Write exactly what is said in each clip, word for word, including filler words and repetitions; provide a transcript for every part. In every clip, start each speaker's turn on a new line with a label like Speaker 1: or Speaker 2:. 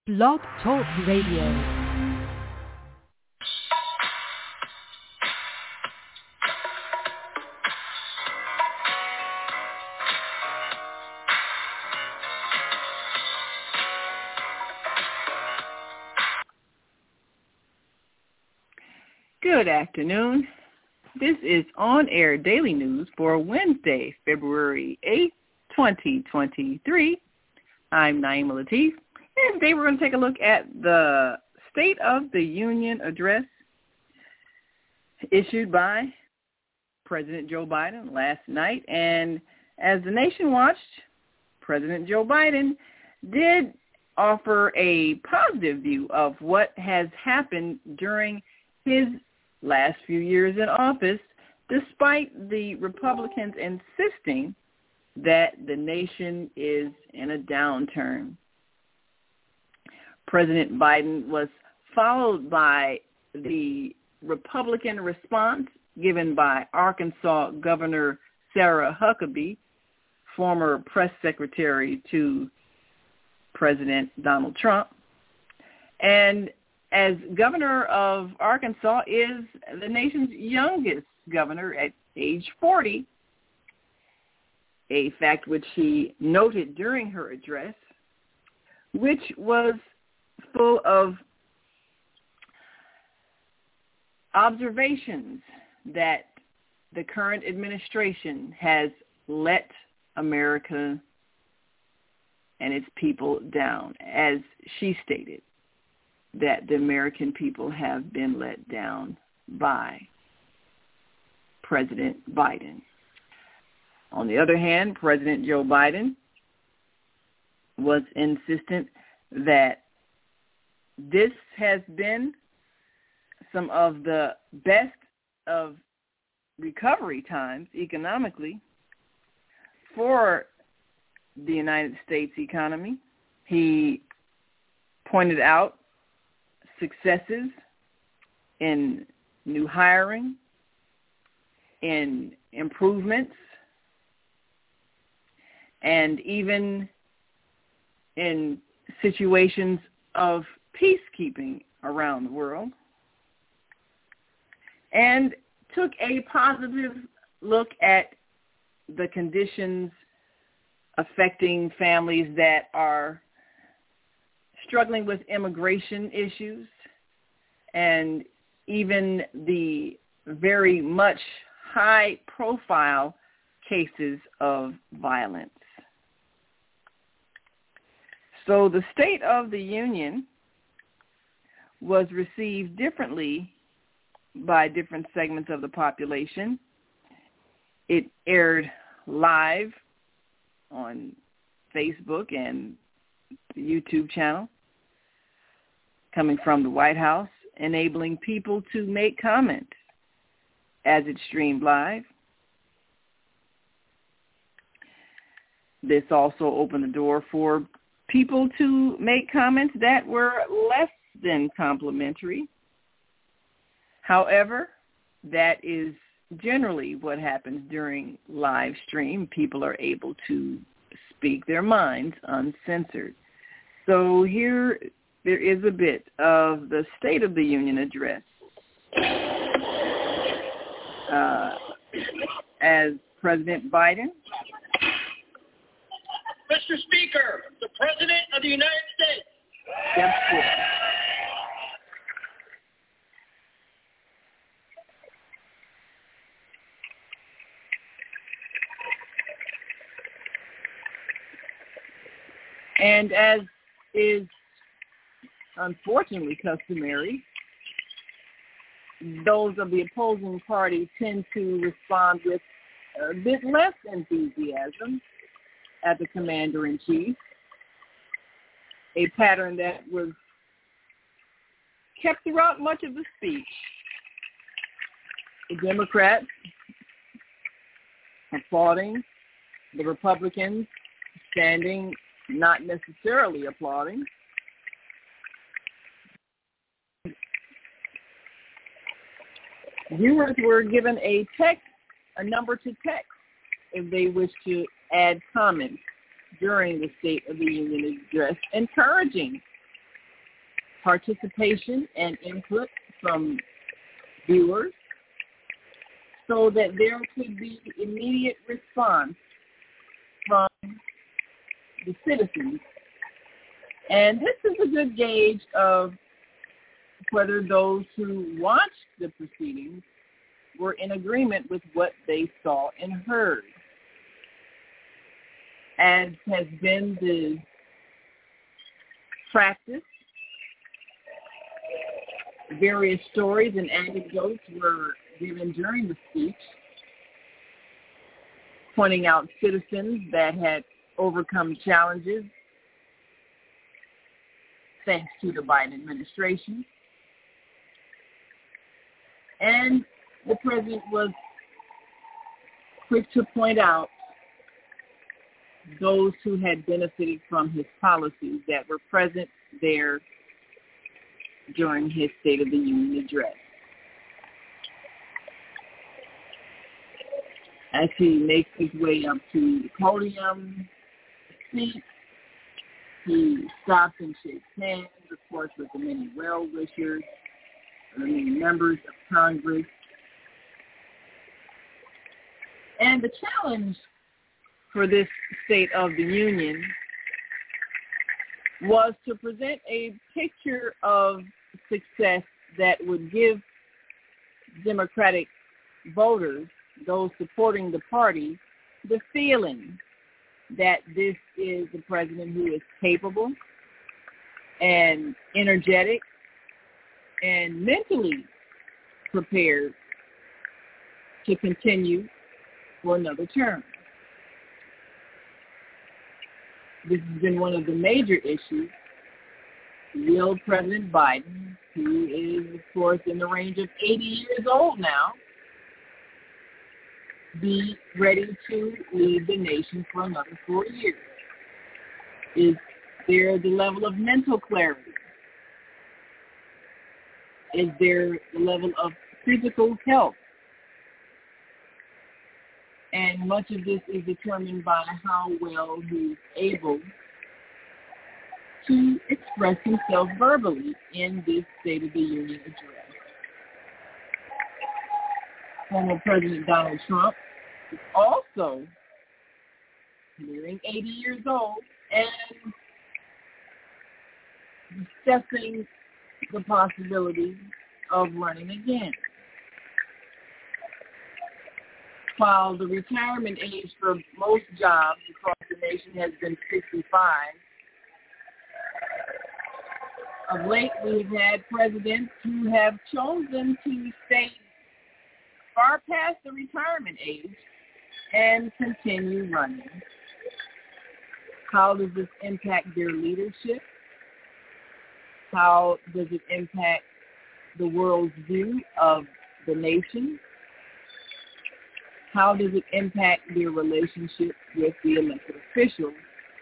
Speaker 1: Blog Talk Radio.
Speaker 2: Good afternoon. This is On Air Daily News for Wednesday, February eighth, twenty twenty-three. I'm Naima Latif, and today we're going to take a look at the State of the Union address issued by President Joe Biden last night. And as the nation watched, President Joe Biden did offer a positive view of what has happened during his last few years in office, despite the Republicans insisting that the nation is in a downturn. President Biden was followed by the Republican response given by Arkansas Governor Sarah Huckabee, former press secretary to President Donald Trump. And as governor of Arkansas is the nation's youngest governor at age forty, a fact which she noted during her address, which was full of observations that the current administration has let America and its people down, as she stated, that the American people have been let down by President Biden. On the other hand, President Joe Biden was insistent that this has been some of the best of recovery times economically for the United States economy. He pointed out successes in new hiring, in improvements, and even in situations of peacekeeping around the world, and took a positive look at the conditions affecting families that are struggling with immigration issues, and even the very much high-profile cases of violence. So the State of the Union was received differently by different segments of the population. It aired live on Facebook and the YouTube channel, coming from the White House, enabling people to make comments as it streamed live. This also opened the door for people to make comments that were less than complimentary. However, that is generally what happens during live stream. People are able to speak their minds uncensored. So here there is a bit of the State of the Union address uh, as President Biden.
Speaker 3: Mister Speaker, the President of the United States.
Speaker 2: Steps forward. And as is unfortunately customary, those of the opposing party tend to respond with a bit less enthusiasm at the commander-in-chief, a pattern that was kept throughout much of the speech. The Democrats applauding, the Republicans standing, not necessarily applauding. Viewers were given a text, a number to text, if they wish to add comments during the State of the Union address, encouraging participation and input from viewers so that there could be immediate response from the citizens. And this is a good gauge of whether those who watched the proceedings were in agreement with what they saw and heard. As has been the practice, various stories and anecdotes were given during the speech, pointing out citizens that had overcome challenges thanks to the Biden administration. And the president was quick to point out those who had benefited from his policies that were present there during his State of the Union address. As he makes his way up to the podium, speak, he stops and shakes hands, of course, with the many well-wishers, the many members of Congress. And the challenge for this State of the Union was to present a picture of success that would give Democratic voters, those supporting the party, the feeling that this is a president who is capable and energetic and mentally prepared to continue for another term. This has been one of the major issues. Will President Biden, who is, of course, in the range of eighty years old now, be ready to lead the nation for another four years? Is there the level of mental clarity? Is there the level of physical health? And much of this is determined by how well he's able to express himself verbally in this State of the Union address. Former President Donald Trump is also nearing eighty years old and discussing the possibility of running again. While the retirement age for most jobs across the nation has been sixty-five, of late we've had presidents who have chosen to stay far past the retirement age and continue running. How does this impact their leadership? How does it impact the world's view of the nation? How does it impact their relationship with the elected officials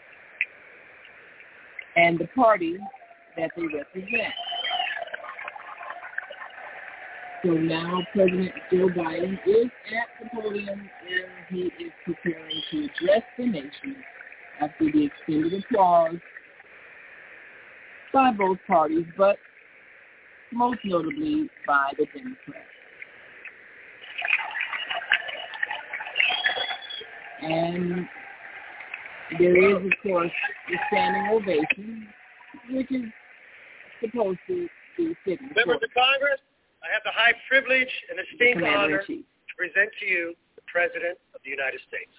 Speaker 2: and the party that they represent? So now President Joe Biden is at the podium and he is preparing to address the nation after the extended applause by both parties, but most notably by the Democrats. And there is, of course, the standing ovation, which is supposed to be sitting.
Speaker 3: Members of Congress, I have the high privilege and esteemed honor to present to you the President of the United States.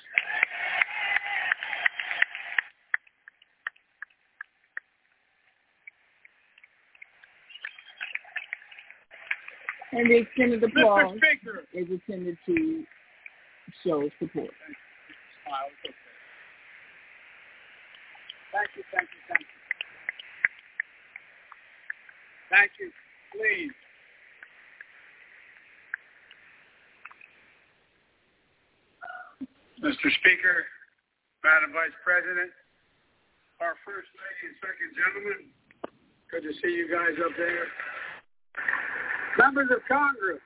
Speaker 2: And the extended applause
Speaker 3: Mister Speaker
Speaker 2: is intended to show support.
Speaker 3: Thank you, thank you, thank you. Thank you. Please. Mister Speaker, Madam Vice President, our First Lady and Second Gentlemen, good to see you guys up there. Members of Congress,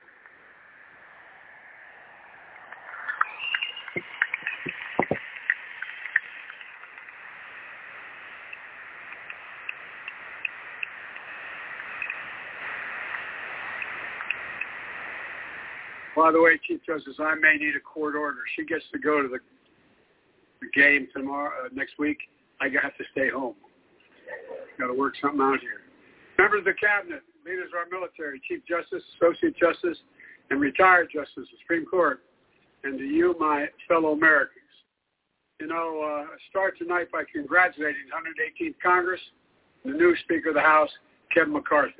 Speaker 3: By the way, Chief Justice, I may need a court order. She gets to go to the, the game tomorrow, uh, next week. I have to stay home. Got to work something out here. Members of the Cabinet, leaders of our military, Chief Justice, Associate Justice, and retired Justice of the Supreme Court, and to you, my fellow Americans. You know, uh, I start tonight by congratulating the one hundred eighteenth Congress and the new Speaker of the House, Kevin McCarthy.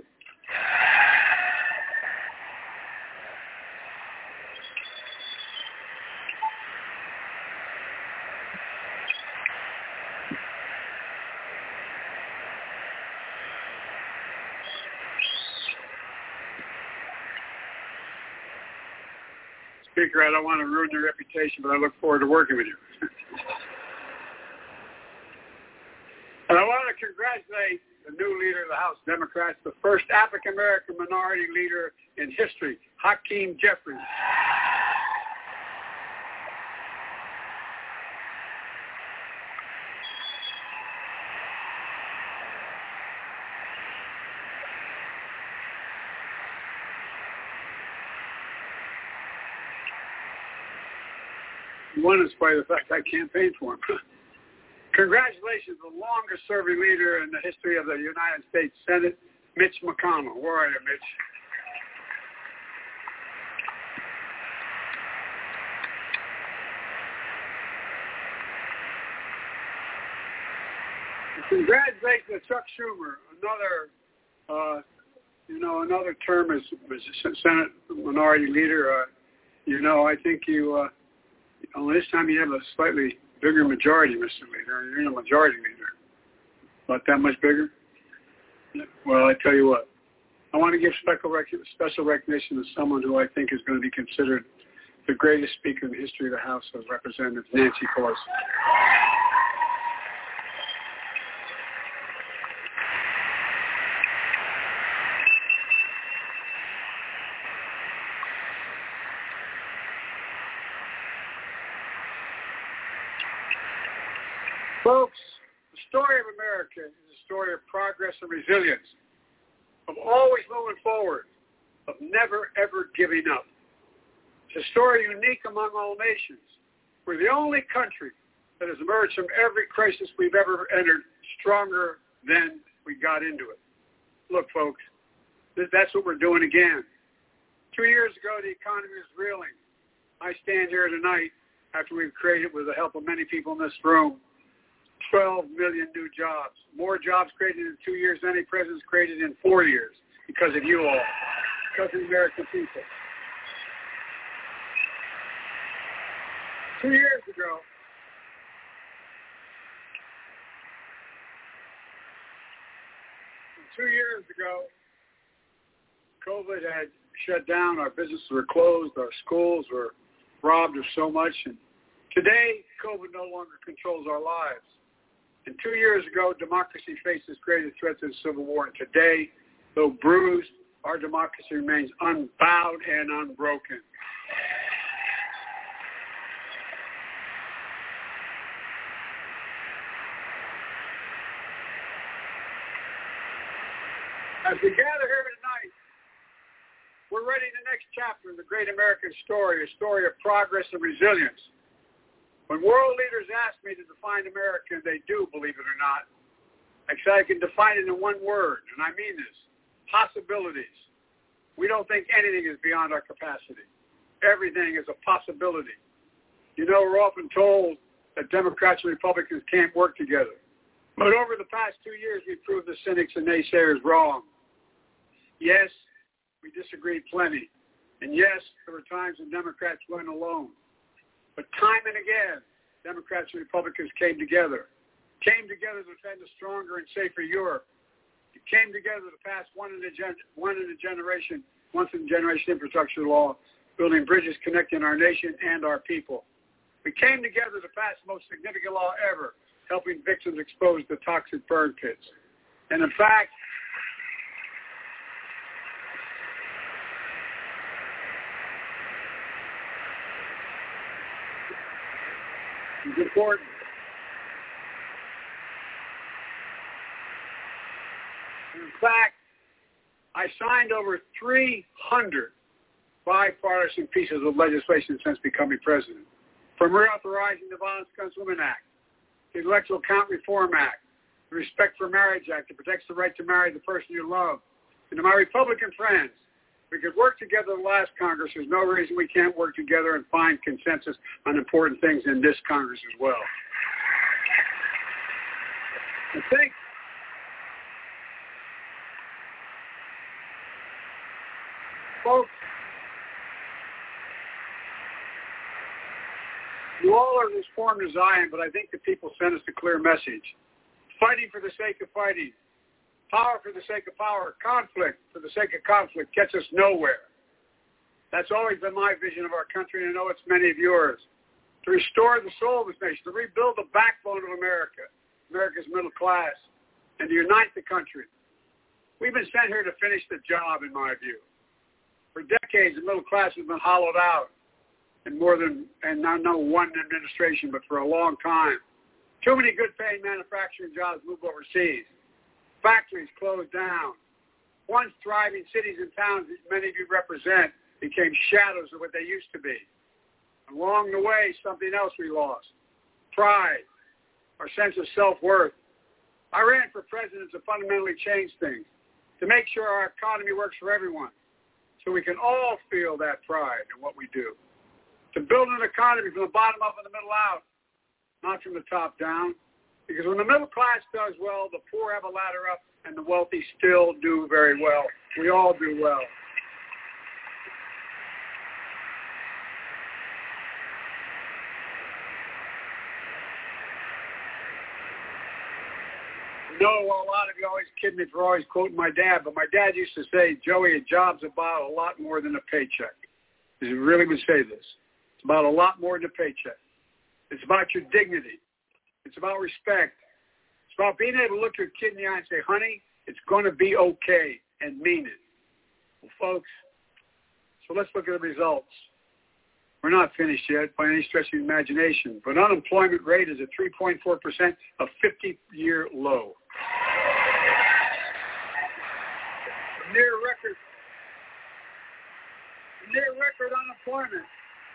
Speaker 3: Speaker, I don't want to ruin your reputation, but I look forward to working with you. And I want to congratulate the new leader of the House Democrats, the first African-American minority leader in history, Hakeem Jeffries. One is by the fact I campaigned for him. Congratulations, the longest-serving leader in the history of the United States Senate, Mitch McConnell. Where are you, Mitch? Congratulations to Chuck Schumer, another, uh, you know, another term as, as Senate Minority Leader. Uh, you know, I think you. Uh, Well, this time you have a slightly bigger majority, Mister Leader. You're in a majority leader. Not that much bigger? Well, I tell you what. I want to give special, rec- special recognition to someone who I think is going to be considered the greatest speaker in the history of the House of Representatives, Nancy Pelosi. Folks, the story of America is a story of progress and resilience, of always moving forward, of never, ever giving up. It's a story unique among all nations. We're the only country that has emerged from every crisis we've ever entered stronger than we got into it. Look, folks, that's what we're doing again. Two years ago, the economy was reeling. I stand here tonight after we've created, with the help of many people in this room, twelve million new jobs. More jobs created in two years than any president's created in four years because of you all, because of the American people. Two years ago, two years ago, COVID had shut down. Our businesses were closed. Our schools were robbed of so much. And today, COVID no longer controls our lives. And two years ago, democracy faced its greatest threat to the Civil War. And today, though bruised, our democracy remains unbowed and unbroken. As we gather here tonight, we're writing the next chapter in the great American story, a story of progress and resilience. When world leaders ask me to define America, they do, believe it or not. I say I can define it in one word, and I mean this: possibilities. We don't think anything is beyond our capacity. Everything is a possibility. You know, we're often told that Democrats and Republicans can't work together. But over the past two years, we've proved the cynics and naysayers wrong. Yes, we disagreed plenty. And yes, there were times when Democrats went alone. But time and again, Democrats and Republicans came together, came together to defend a stronger and safer Europe. It came together to pass one in a, gen- one in a generation, once in a generation infrastructure law, building bridges connecting our nation and our people. We came together to pass the most significant law ever, helping victims exposed to toxic burn pits. And in fact, it's important. In fact, I signed over three hundred bipartisan pieces of legislation since becoming president. From reauthorizing the Violence Against Women Act, the Electoral Count Reform Act, the Respect for Marriage Act that protects the right to marry the person you love. And to my Republican friends, we could work together in the last Congress. There's no reason we can't work together and find consensus on important things in this Congress as well. I think folks, you all are as formed as I am, but I think the people sent us a clear message. Fighting for the sake of fighting, power for the sake of power, conflict for the sake of conflict gets us nowhere. That's always been my vision of our country, and I know it's many of yours. To restore the soul of this nation, to rebuild the backbone of America, America's middle class, and to unite the country. We've been sent here to finish the job, in my view. For decades, the middle class has been hollowed out in more than, and not no one administration, but for a long time. Too many good-paying manufacturing jobs moved overseas. Factories closed down. Once thriving cities and towns that many of you represent became shadows of what they used to be. Along the way, something else we lost. Pride, our sense of self-worth. I ran for president to fundamentally change things, to make sure our economy works for everyone, so we can all feel that pride in what we do. To build an economy from the bottom up and the middle out, not from the top down. Because when the middle class does well, the poor have a ladder up, and the wealthy still do very well. We all do well. I know a lot of you always kid me for always quoting my dad, but my dad used to say, Joey, a job's about a lot more than a paycheck. He really would say this. It's about a lot more than a paycheck. It's about your dignity. It's about respect. It's about being able to look your kid in the eye and say, honey, it's going to be okay, and mean it. Well, folks, so let's look at the results. We're not finished yet by any stretch of the imagination, but unemployment rate is at three point four percent, a fifty-year low. Near record, near record unemployment.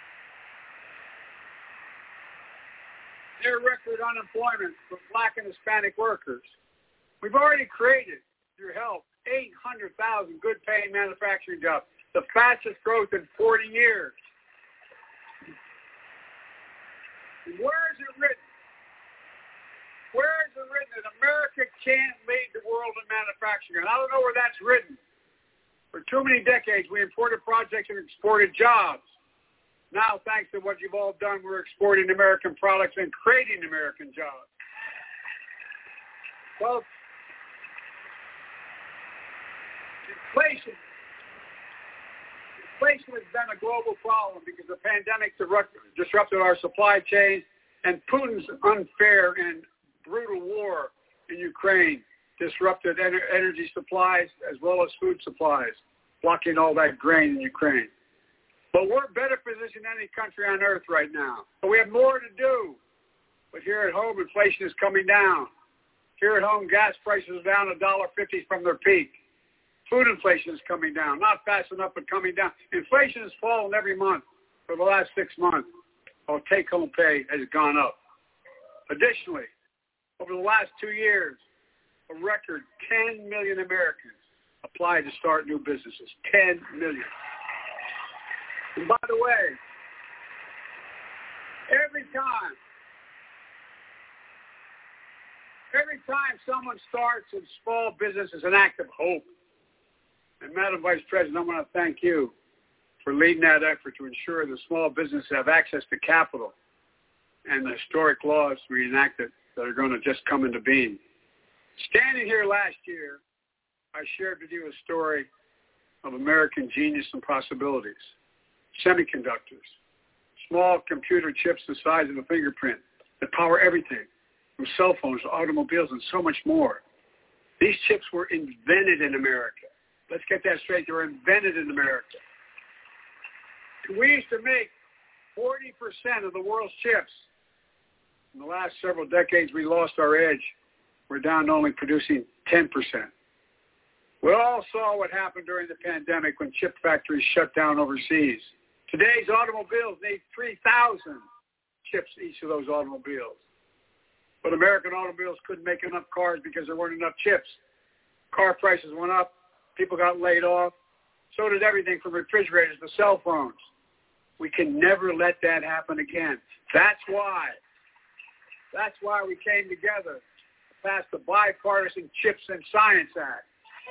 Speaker 3: Near record unemployment for black and Hispanic workers. We've already created, through help, eight hundred thousand good-paying manufacturing jobs, the fastest growth in forty years. Where is it written? Where is it written that America can't lead the world in manufacturing? And I don't know where that's written. For too many decades, we imported projects and exported jobs. Now, thanks to what you've all done, we're exporting American products and creating American jobs. Well, inflation. Inflation has been a global problem because the pandemic disrupted our supply chains, and Putin's unfair and brutal war in Ukraine disrupted energy supplies as well as food supplies, blocking all that grain in Ukraine. But we're better positioned than any country on earth right now. But we have more to do. But here at home, inflation is coming down. Here at home, gas prices are down one dollar fifty from their peak. Food inflation is coming down, not fast enough, but coming down. Inflation has fallen every month for the last six months, while take-home pay has gone up. Additionally, over the last two years, a record ten million Americans applied to start new businesses. ten million. And by the way, every time, every time someone starts a small business is an act of hope. And Madam Vice President, I want to thank you for leading that effort to ensure that small businesses have access to capital and the historic laws we enacted that are going to just come into being. Standing here last year, I shared with you a story of American genius and possibilities. Semiconductors, small computer chips the size of a fingerprint that power everything, from cell phones to automobiles and so much more. These chips were invented in America. Let's get that straight. They were invented in America. We used to make forty percent of the world's chips. In the last several decades, we lost our edge. We're down to only producing ten percent. We all saw what happened during the pandemic when chip factories shut down overseas. Today's automobiles need three thousand chips each of those automobiles. But American automobiles couldn't make enough cars because there weren't enough chips. Car prices went up. People got laid off. So did everything from refrigerators to cell phones. We can never let that happen again. That's why. That's why we came together to pass the Bipartisan Chips and Science Act.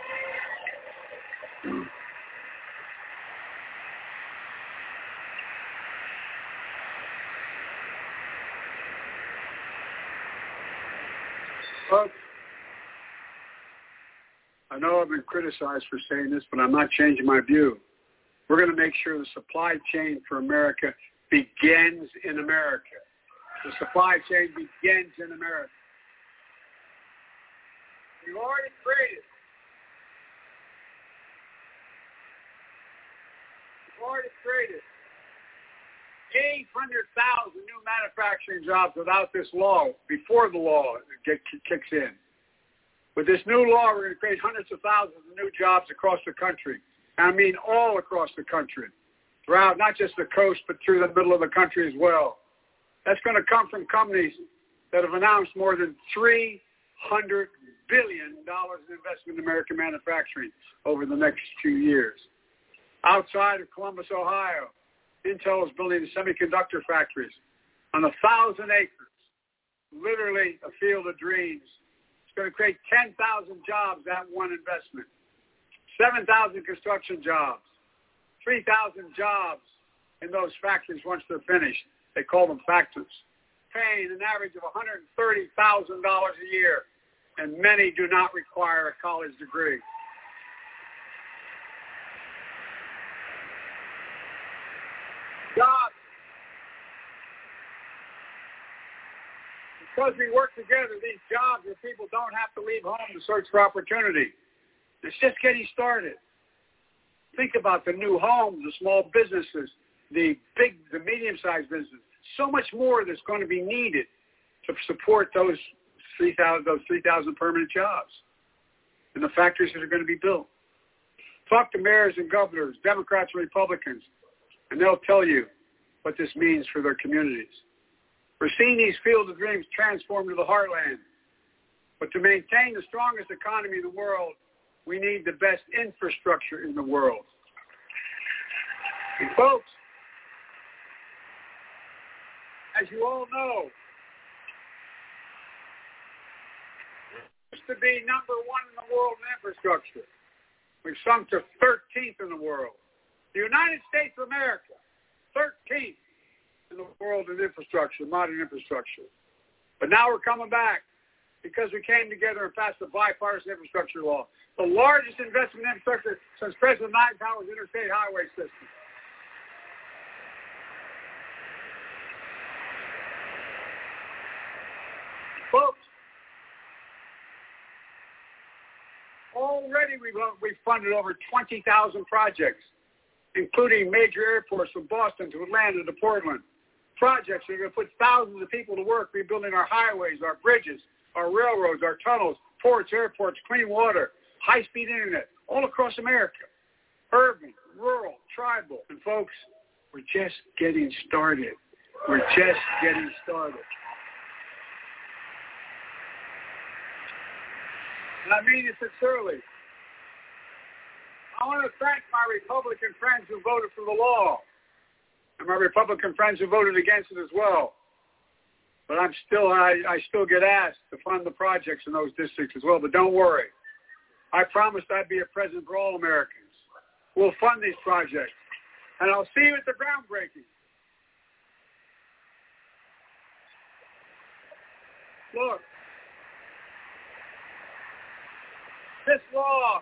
Speaker 3: Folks, I know I've been criticized for saying this, but I'm not changing my view. We're going to make sure the supply chain for America begins in America. The supply chain begins in America. We've already created. We've already created eight hundred thousand new manufacturing jobs without this law, before the law get, kicks in. With this new law, we're going to create hundreds of thousands of new jobs across the country. And I mean all across the country, throughout not just the coast, but through the middle of the country as well. That's going to come from companies that have announced more than three hundred billion dollars in investment in American manufacturing over the next few years. Outside of Columbus, Ohio, Intel is building semiconductor factories on a thousand acres, literally a field of dreams. It's going to create ten thousand jobs, that one investment, seven thousand construction jobs, three thousand jobs in those factories once they're finished. They call them factories, paying an average of one hundred thirty thousand dollars a year, and many do not require a college degree. Jobs. Because we work together, these jobs where people don't have to leave home to search for opportunity. It's just getting started. Think about the new homes, the small businesses, the big, the medium-sized businesses. So much more that's going to be needed to support those three thousand, those three thousand permanent jobs and the factories that are going to be built. Talk to mayors and governors, Democrats and Republicans, and they'll tell you what this means for their communities. We're seeing these fields of dreams transform to the heartland. But to maintain the strongest economy in the world, we need the best infrastructure in the world. And folks, as you all know, we used to be number one in the world in infrastructure. We've sunk to thirteenth in the world. The United States of America, thirteenth in the world in infrastructure, modern infrastructure. But now we're coming back because we came together and passed the bipartisan infrastructure law, the largest investment in infrastructure since President Eisenhower's interstate highway system. Folks, already we've, we've funded over twenty thousand projects, including major airports from Boston to Atlanta to Portland. Projects that are going to put thousands of people to work rebuilding our highways, our bridges, our railroads, our tunnels, ports, airports, clean water, high-speed internet, all across America. Urban, rural, tribal. And folks, we're just getting started. We're just getting started. And I mean it sincerely. I want to thank my Republican friends who voted for the law, and my Republican friends who voted against it as well. But I'm still, I, I still get asked to fund the projects in those districts as well. But don't worry. I promised I'd be a president for all Americans. We'll fund these projects. And I'll see you at the groundbreaking. Look. This law,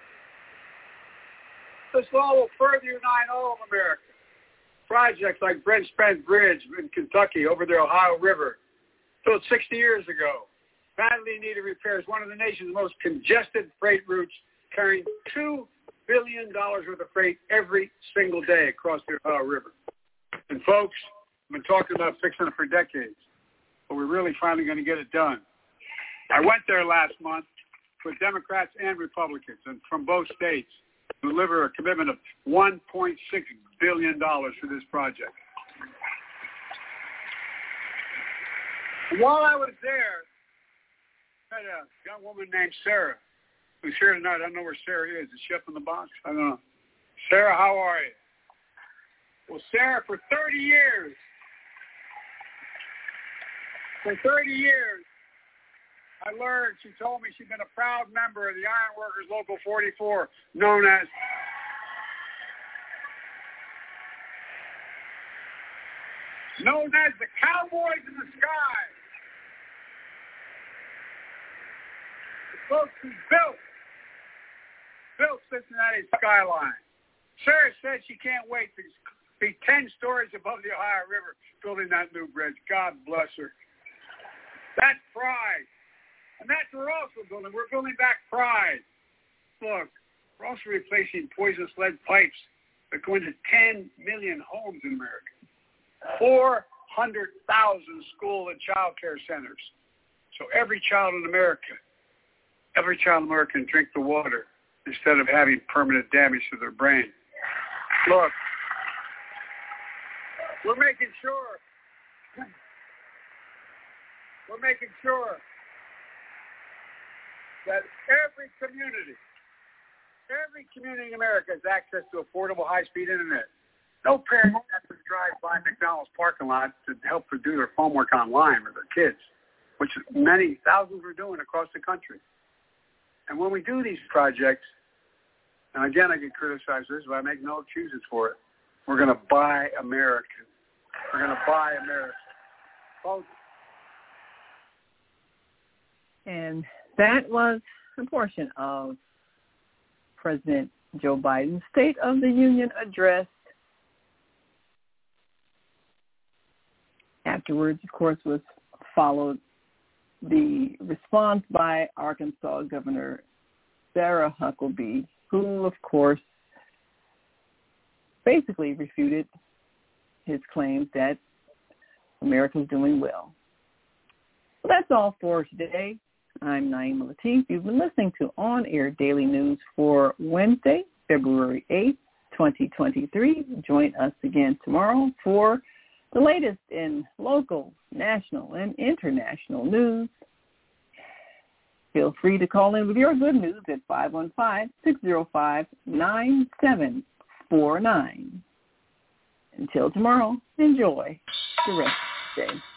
Speaker 3: this law will further unite all of America. Projects like Brent Spence Bridge in Kentucky over the Ohio River, built sixty years ago, badly needed repairs, one of the nation's most congested freight routes, carrying two billion dollars worth of freight every single day across the Ohio River. And folks, I've been talking about fixing it for decades, but we're really finally going to get it done. I went there last month, with Democrats and Republicans and from both states to deliver a commitment of one point six billion dollars for this project. While I was there, I met a young woman named Sarah, who's here tonight. I don't know where Sarah is. Is she up in the box? I don't know. Sarah, how are you? Well, Sarah, for thirty years, for thirty years, I learned, she told me she's been a proud member of the Iron Workers Local forty-four, known as known as the Cowboys in the Sky. The folks who built, built Cincinnati skyline. Sarah said she can't wait to be ten stories above the Ohio River building that new bridge. God bless her. That's pride. And that's what we're also building. We're building back pride. Look, we're also replacing poisonous lead pipes that go into ten million homes in America. four hundred thousand school and child care centers. So every child in America, every child in America can drink the water instead of having permanent damage to their brain. Look, we're making sure, we're making sure that every community, every community in America has access to affordable high-speed internet. No parent has to drive by McDonald's parking lot to help them do their homework online with their kids, which many thousands are doing across the country. And when we do these projects, and again, I get criticized for this, but I make no excuses for it. We're going to buy American. We're going to buy American. Folks.
Speaker 2: And that was a portion of President Joe Biden's State of the Union address. Afterwards, of course, was followed the response by Arkansas Governor Sarah Huckabee, who, of course, basically refuted his claims that America's doing well. Well, that's all for today. I'm Naima Latif. You've been listening to On Air Daily News for Wednesday, February eighth, twenty twenty-three. Join us again tomorrow for the latest in local, national, and international news. Feel free to call in with your good news at five one five, six zero five, nine seven four nine. Until tomorrow, enjoy the rest of the day.